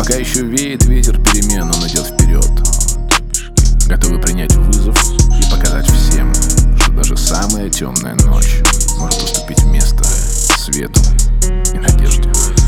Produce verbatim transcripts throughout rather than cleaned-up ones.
Пока еще веет ветер перемен, он идет вперед, готовый принять вызов и показать всем, что даже самая темная ночь может уступить место свету и надежде.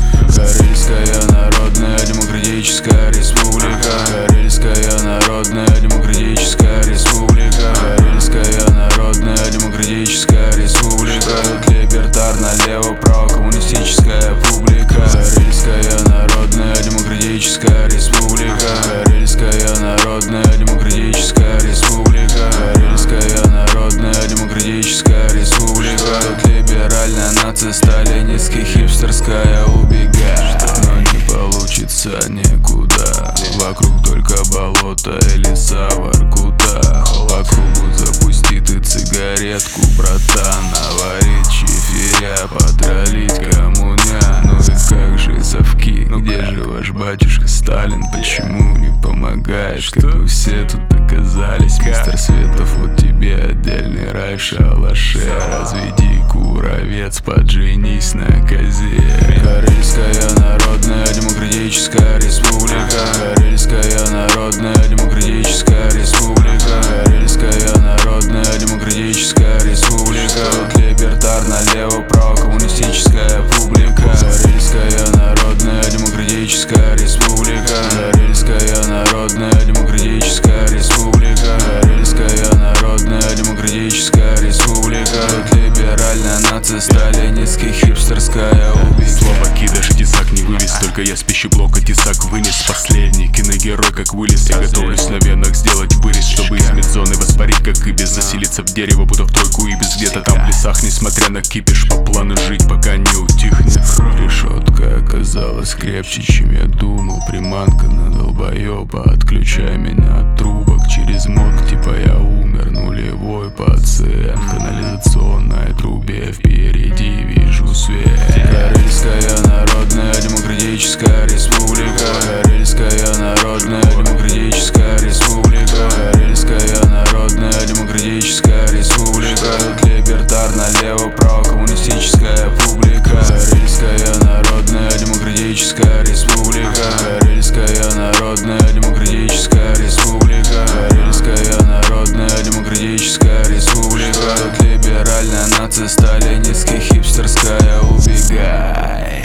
Карельская Народная Демократическая Республика. Карельская Народная Демократическая Республика. Карельская Народная Демократическая Республика. Тут либертар, налево, право, коммунистическая публика. Карельская Народная Демократическая Республика. Карельская Народная Демократическая Республика. Карельская Народная Демократическая Республика. Тут либеральная нация, сталинистский, хипстерская убегает. Но не получится никуда. Вокруг только болото и леса в Воркутах. По кругу запусти ты цигаретку, братан. Наварить чифиря, потролить коммуня. Ну и как же совки? Где же ваш батюшка Сталин? Почему не помогаешь, как вы все тут оказались? Мистер Светов, вот тебе отдельный рай в шалаше. Разведи куровец, подженись на козе. Карельская Народная Демократическая Республика. Карельская Народная Демократическая Республика. Карельская Народная Демократическая Республика. Тут либертар, налево, право, коммунистическая публика. Карельская Народная Демократическая Республика. Карельская Народная Демократическая Республика. Карельская Народная Демократическая Республика. Тут либеральная нация, сталинистский, хипстерская убийца. Слово кидаш, тесак не вывез, только я с пищеблока тесак вынес. Последний киногерой, как вылез. Я готовлюсь на венах сделать вырез, чтобы из медзоны воспарить, как ибис. Заселиться в дерево, будто в тройку ибис. Где-то там в лесах, несмотря на кипиш, по плану жить, пока не утихнет. Решетка оказалась крепче, чем я думал. Приманка на долбоеба, отключай меня от трубок. Через мозг, типа я умер, нулевой пациент. В канализационной трубе впереди вижу свет. Карельская Народная Демократическая Республика. Карельская Народная Демократическая Республика. Карельская Народная Демократическая Республика. Тут либертар, налево, право, коммунистическая публика. Карельская Народная Демократическая Республика. Карельская Народная Демократическая Республика. Карельская Народная Демократическая Республика. Тут либеральная нация, сталинистский, хипстерская убегай.